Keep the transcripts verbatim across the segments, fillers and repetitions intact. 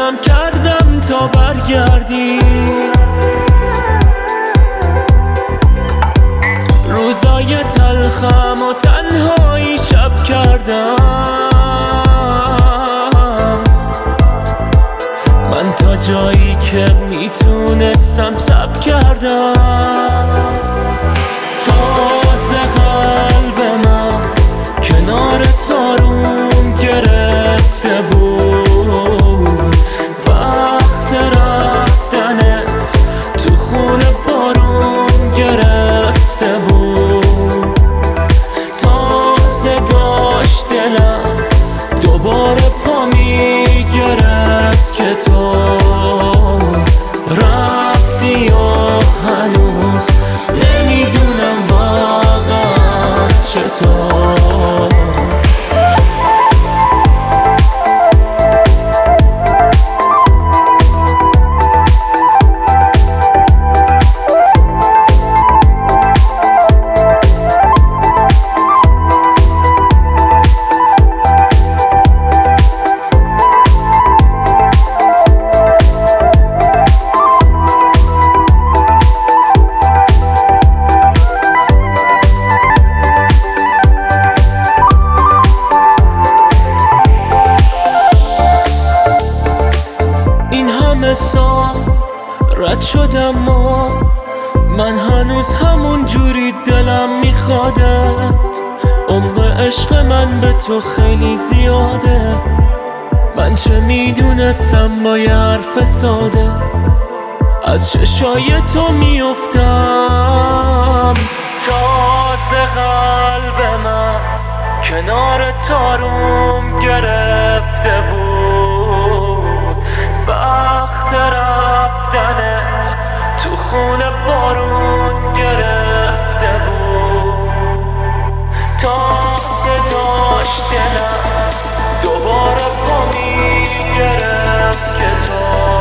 تلاشم کردم تا برگردی. روزای تلخم و تنهایی شب کردم من، تا جایی که میتونستم صبر کردم. تازه قلب من کنار تاروم گرفته بود، وقت رفتنت تو خونه بارون گرفته بود. تازه داشت دلم دوباره پا میگرفت که تو رفتی و هنوز نمیدونم واقعا چطور. سال رد شدم و من هنوز همون جوری دلم میخوادت. عمق عشق من به تو خیلی زیاده، من چه میدونستم با یه حرف ساده از چشای تو میافتم. تازه قلب من کنار تاروم گرفته بود، وقت رفتنت تو خونه بارون گرفته بود. تازه داشت دلم دوباره پا میگرفت که تو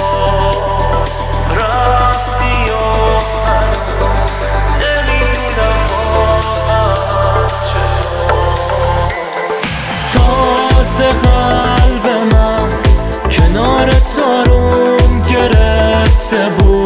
رفتی و هنوز نمیدونم واقعا چطور. تازه قلب من کنار تاروم گرفته بود،